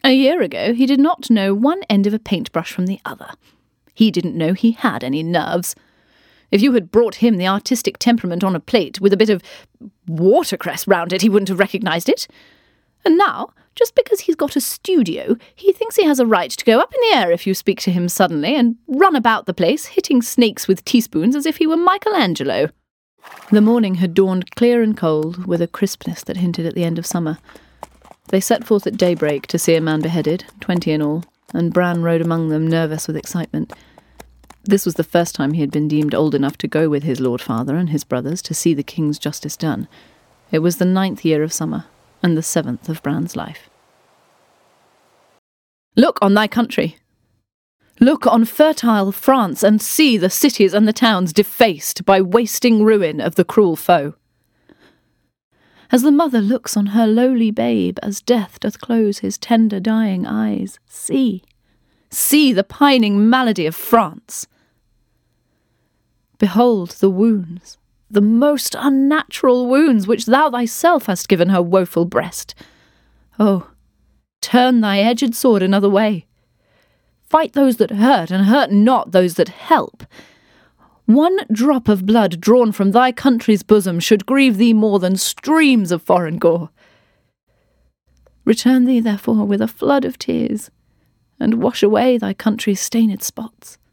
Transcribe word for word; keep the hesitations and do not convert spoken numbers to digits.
A year ago he did not know one end of a paintbrush from the other. He didn't know he had any nerves. If you had brought him the artistic temperament on a plate with a bit of watercress round it, he wouldn't have recognised it. And now, just because he's got a studio, he thinks he has a right to go up in the air if you speak to him suddenly and run about the place, hitting snakes with teaspoons as if he were Michelangelo. The morning had dawned clear and cold, with a crispness that hinted at the end of summer. They set forth at daybreak to see a man beheaded, twenty in all, and Bran rode among them, nervous with excitement. This was the first time he had been deemed old enough to go with his lord father and his brothers to see the king's justice done. It was the ninth year of summer, and the seventh of Bran's life. Look on thy country. Look on fertile France, and see the cities and the towns defaced by wasting ruin of the cruel foe. As the mother looks on her lowly babe, as death doth close his tender dying eyes, see, see the pining malady of France. Behold the wounds, the most unnatural wounds which thou thyself hast given her woeful breast. Oh, turn thy edged sword another way. Fight those that hurt, and hurt not those that help. One drop of blood drawn from thy country's bosom should grieve thee more than streams of foreign gore. Return thee, therefore, with a flood of tears, and wash away thy country's stained spots.